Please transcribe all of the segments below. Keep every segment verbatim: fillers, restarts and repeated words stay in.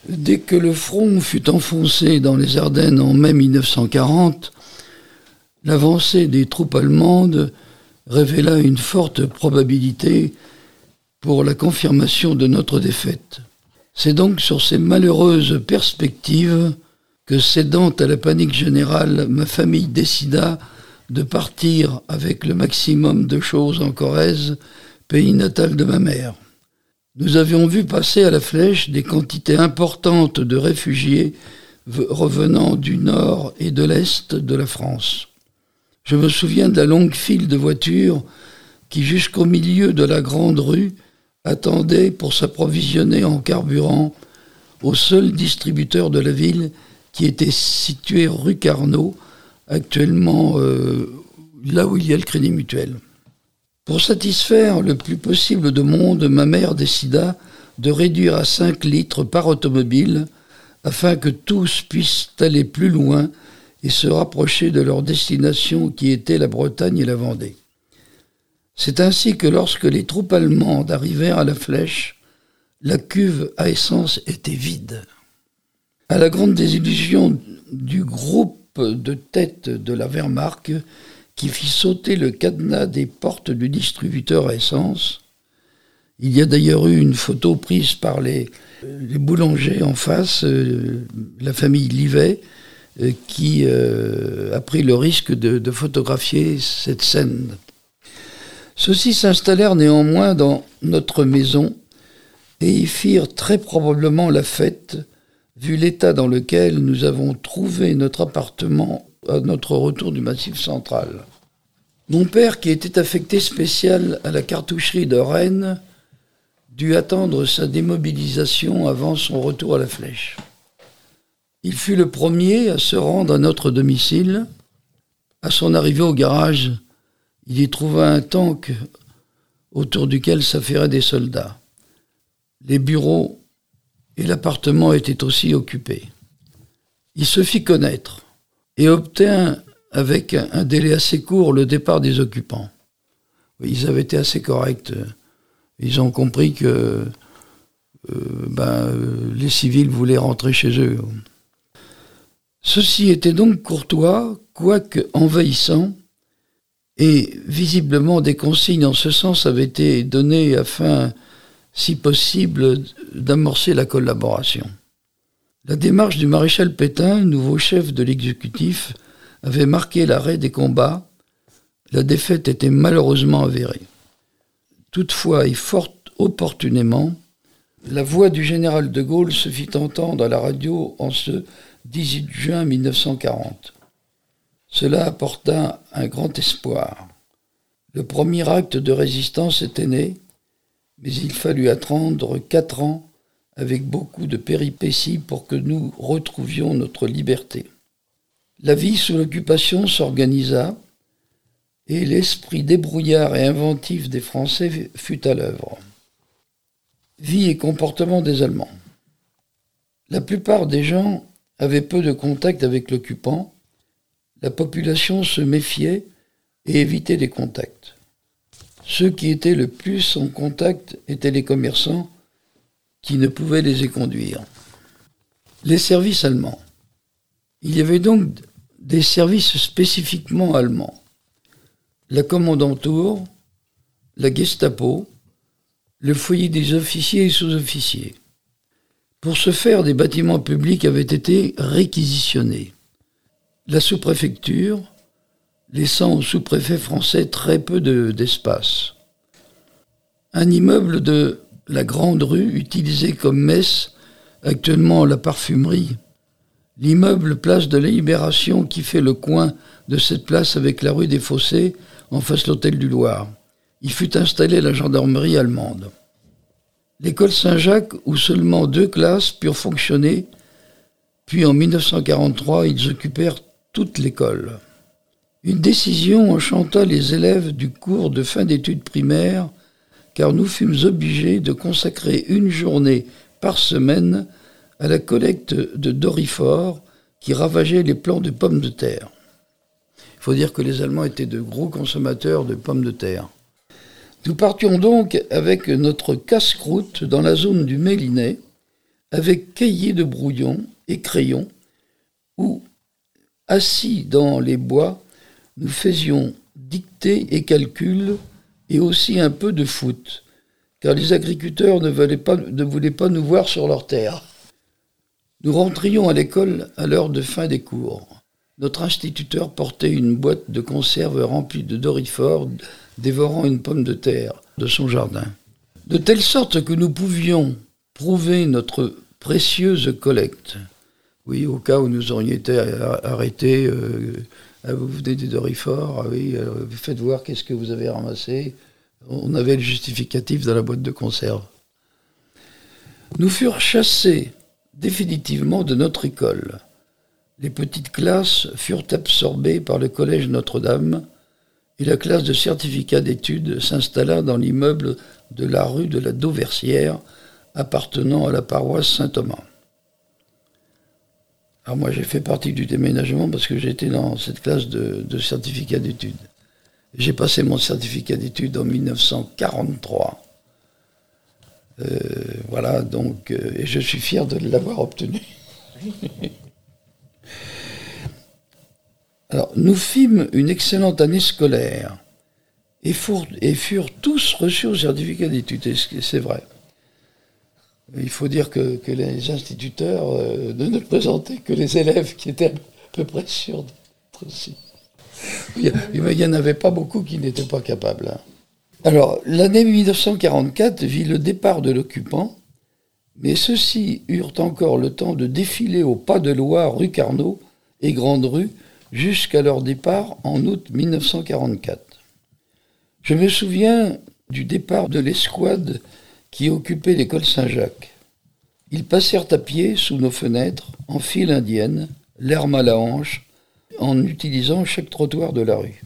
Dès que le front fut enfoncé dans les Ardennes en mai mille neuf cent quarante, l'avancée des troupes allemandes révéla une forte probabilité pour la confirmation de notre défaite. C'est donc sur ces malheureuses perspectives que, cédant à la panique générale, ma famille décida de partir avec le maximum de choses en Corrèze, pays natal de ma mère. Nous avions vu passer à la Flèche des quantités importantes de réfugiés revenant du nord et de l'est de la France. Je me souviens de la longue file de voitures qui, jusqu'au milieu de la grande rue, attendaient pour s'approvisionner en carburant au seul distributeur de la ville qui était situé rue Carnot, actuellement euh, là où il y a le Crédit Mutuel. Pour satisfaire le plus possible de monde, ma mère décida de réduire à cinq litres par automobile afin que tous puissent aller plus loin et se rapprocher de leur destination qui était la Bretagne et la Vendée. C'est ainsi que lorsque les troupes allemandes arrivèrent à la Flèche, la cuve à essence était vide. À la grande désillusion du groupe de tête de la Wehrmacht, qui fit sauter le cadenas des portes du distributeur à essence. Il y a d'ailleurs eu une photo prise par les, les boulangers en face, euh, la famille Livet, euh, qui euh, a pris le risque de, de photographier cette scène. Ceux-ci s'installèrent néanmoins dans notre maison et y firent très probablement la fête, vu l'état dans lequel nous avons trouvé notre appartement à notre retour du Massif central. Mon père, qui était affecté spécial à la cartoucherie de Rennes, dut attendre sa démobilisation avant son retour à la Flèche. Il fut le premier à se rendre à notre domicile. À son arrivée au garage, il y trouva un tank autour duquel s'affairaient des soldats. Les bureaux et l'appartement étaient aussi occupés. Il se fit connaître et obtint avec un délai assez court le départ des occupants. Ils avaient été assez corrects. Ils ont compris que euh, ben, les civils voulaient rentrer chez eux. Ceux-ci étaient donc courtois, quoique envahissants, et visiblement des consignes en ce sens avaient été données afin, si possible, d'amorcer la collaboration. La démarche du maréchal Pétain, nouveau chef de l'exécutif, avait marqué l'arrêt des combats. La défaite était malheureusement avérée. Toutefois, et fort opportunément, la voix du général de Gaulle se fit entendre à la radio en ce dix-huit juin mille neuf cent quarante. Cela apporta un grand espoir. Le premier acte de résistance était né, mais il fallut attendre quatre ans avec beaucoup de péripéties pour que nous retrouvions notre liberté. La vie sous l'occupation s'organisa et l'esprit débrouillard et inventif des Français fut à l'œuvre. Vie et comportement des Allemands. La plupart des gens avaient peu de contact avec l'occupant. La population se méfiait et évitait les contacts. Ceux qui étaient le plus en contact étaient les commerçants qui ne pouvaient les éconduire. Les services allemands. Il y avait donc des services spécifiquement allemands. La commandantur, la Gestapo, le foyer des officiers et sous-officiers. Pour ce faire, des bâtiments publics avaient été réquisitionnés. La sous-préfecture, laissant au sous-préfet français très peu de, d'espace. Un immeuble de la Grande Rue, utilisé comme messe, actuellement la parfumerie. L'immeuble Place de la Libération qui fait le coin de cette place avec la rue des Fossés, en face l'hôtel du Loir. Il fut installé à la gendarmerie allemande. L'école Saint-Jacques, où seulement deux classes purent fonctionner, puis en mille neuf cent quarante-trois, ils occupèrent toute l'école. Une décision enchanta les élèves du cours de fin d'études primaires, car nous fûmes obligés de consacrer une journée par semaine à la collecte de doryphores qui ravageaient les plants de pommes de terre. Il faut dire que les Allemands étaient de gros consommateurs de pommes de terre. Nous partions donc avec notre casse-croûte dans la zone du Mélinet, avec cahier de brouillon et crayon, où, assis dans les bois, nous faisions dictée et calcul, et aussi un peu de foot, car les agriculteurs ne voulaient pas, ne voulaient pas nous voir sur leurs terres. Nous rentrions à l'école à l'heure de fin des cours. Notre instituteur portait une boîte de conserve remplie de dorifort, dévorant une pomme de terre de son jardin. De telle sorte que nous pouvions prouver notre précieuse collecte. Oui, au cas où nous aurions été arrêtés, euh, ah, vous venez des dorifort, ah oui, euh, faites voir qu'est-ce que vous avez ramassé. On avait le justificatif dans la boîte de conserve. Nous furent chassés définitivement de notre école. Les petites classes furent absorbées par le collège Notre-Dame et la classe de certificat d'études s'installa dans l'immeuble de la rue de la Dauversière appartenant à la paroisse Saint-Thomas. Alors moi j'ai fait partie du déménagement parce que j'étais dans cette classe de, de certificat d'études. J'ai passé mon certificat d'études en dix-neuf cent quarante-trois. Euh, voilà, donc, euh, et je suis fier de l'avoir obtenu. Alors, nous fîmes une excellente année scolaire et furent, et furent tous reçus au certificat d'études, et c'est vrai. Il faut dire que, que les instituteurs euh, ne nous présentaient que les élèves qui étaient à peu près sûrs d'être aussi. Il n'y en avait pas beaucoup qui n'étaient pas capables. Hein. Alors, l'année dix-neuf cent quarante-quatre vit le départ de l'occupant, mais ceux-ci eurent encore le temps de défiler au pas de loi rue Carnot et Grande Rue jusqu'à leur départ en août dix-neuf cent quarante-quatre. Je me souviens du départ de l'escouade qui occupait l'école Saint-Jacques. Ils passèrent à pied sous nos fenêtres, en file indienne, l'arme à la hanche, en utilisant chaque trottoir de la rue.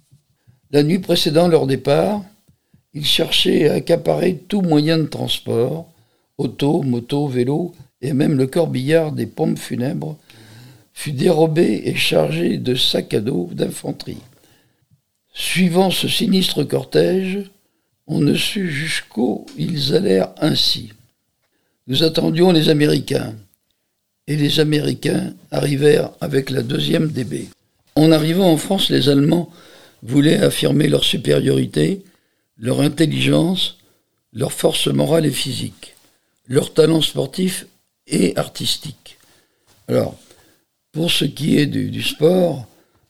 La nuit précédant leur départ, ils cherchaient à accaparer tout moyen de transport, auto, moto, vélo, et même le corbillard des pompes funèbres fut dérobé et chargé de sacs à dos d'infanterie. Suivant ce sinistre cortège, on ne sut jusqu'où ils allèrent ainsi. Nous attendions les Américains, et les Américains arrivèrent avec la deuxième D B. En arrivant en France, les Allemands voulaient affirmer leur supériorité, leur intelligence, leur force morale et physique, leur talent sportif et artistique. Alors, pour ce qui est du, du sport,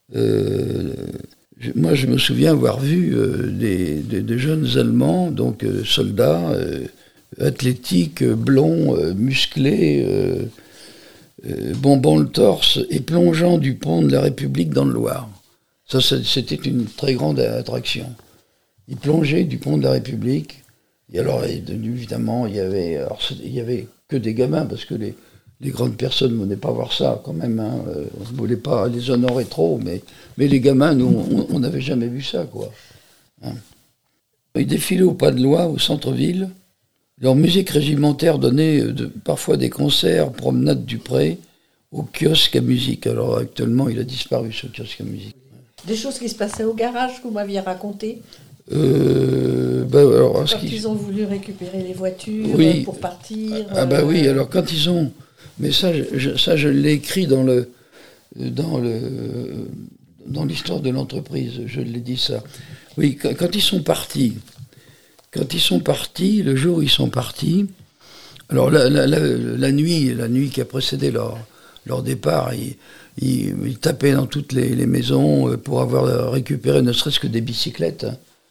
euh, je, moi je me souviens avoir vu euh, des, des, des jeunes Allemands, donc euh, soldats, euh, athlétiques, blonds, euh, musclés, euh, euh, bombant le torse et plongeant du pont de la République dans le Loir. Ça, c'était une très grande attraction. Ils plongeaient du pont de la République, et alors évidemment il y avait, alors, il y avait que des gamins, parce que les, les grandes personnes ne venaient pas voir ça quand même, hein. On ne voulait pas les honorer trop, mais, mais les gamins, nous, on n'avait jamais vu ça, quoi. Hein. Ils défilaient au pas de loi, au centre-ville. Leur musique régimentaire donnait de, parfois des concerts, promenades du Pré, au kiosque à musique. Alors actuellement, il a disparu, ce kiosque à musique. Des choses qui se passaient au garage, que vous m'aviez raconté. Euh, bah, alors, quand ils qu... ont voulu récupérer les voitures, oui. pour partir. Ah, ah bah euh... oui, alors quand ils ont... Mais ça, je, ça, je l'ai écrit dans le, dans le, dans l'histoire de l'entreprise. Je l'ai dit ça. Oui, quand, quand ils sont partis, quand ils sont partis, le jour où ils sont partis, alors la, la, la, la nuit, la nuit qui a précédé leur, leur départ, ils, ils, ils tapaient dans toutes les, les maisons pour avoir récupéré ne serait-ce que des bicyclettes.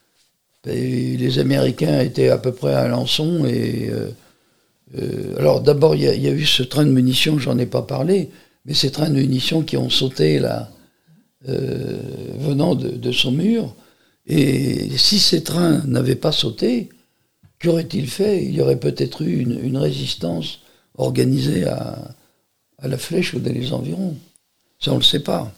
Et les Américains étaient à peu près à Alençon et euh, euh, alors d'abord il y, y a eu ce train de munitions, j'en ai pas parlé, mais ces trains de munitions qui ont sauté là, euh, venant de, de Saumur, et si ces trains n'avaient pas sauté, qu'aurait-il fait? Il y aurait peut-être eu une, une résistance organisée à, à la Flèche ou dans les environs. Ça on le sait pas.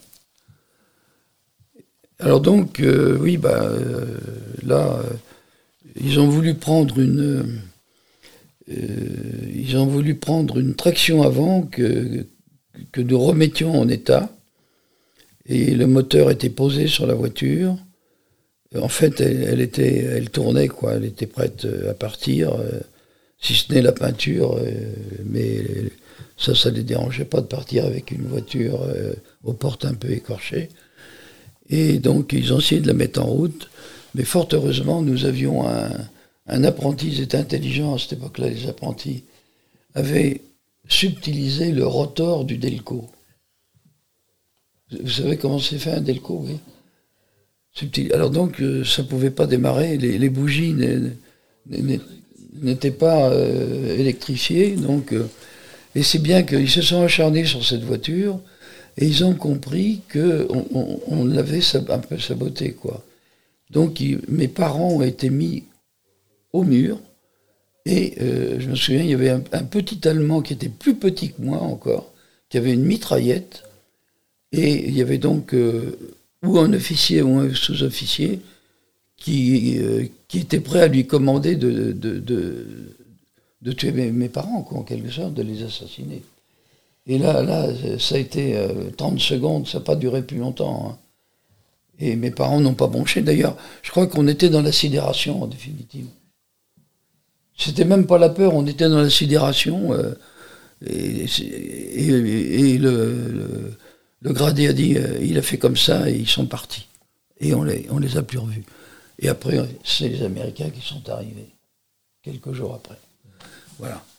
Alors donc, euh, oui, bah, euh, là, euh, ils ont voulu prendre une, euh, ils ont voulu prendre une traction avant que, que nous remettions en état, et le moteur était posé sur la voiture. En fait, elle, elle était, elle tournait, quoi, elle était prête à partir. si ce n'est la peinture, euh, mais ça, ça ne les dérangeait pas de partir avec une voiture euh, aux portes un peu écorchées. Et donc, ils ont essayé de la mettre en route, mais fort heureusement, nous avions un, un apprenti, ils étaient intelligents à cette époque-là, les apprentis, avaient subtilisé le rotor du Delco. Vous savez comment c'est fait un Delco, oui? Subtil. Alors donc, euh, ça ne pouvait pas démarrer, les, les bougies n'étaient pas euh, électrifiées, donc, euh, et c'est bien qu'ils se sont acharnés sur cette voiture, et ils ont compris qu'on on, on l'avait sab- un peu saboté, quoi. Donc, ils, mes parents ont été mis au mur, et euh, je me souviens, il y avait un, un petit Allemand qui était plus petit que moi encore, qui avait une mitraillette, et il y avait donc euh, ou un officier ou un sous-officier qui, euh, qui était prêt à lui commander de, de, de, de tuer mes, mes parents, quoi, en quelque sorte, de les assassiner. Et là, là ça a été euh, trente secondes, ça n'a pas duré plus longtemps. Hein. Et mes parents n'ont pas bronché. D'ailleurs, je crois qu'on était dans la sidération, en définitive. C'était même pas la peur, on était dans la sidération. Euh, et, et, et le, le, le gradé a dit, euh, il a fait comme ça, et ils sont partis. Et on les, on les a plus revus. Et après, c'est les Américains qui sont arrivés, quelques jours après. Voilà.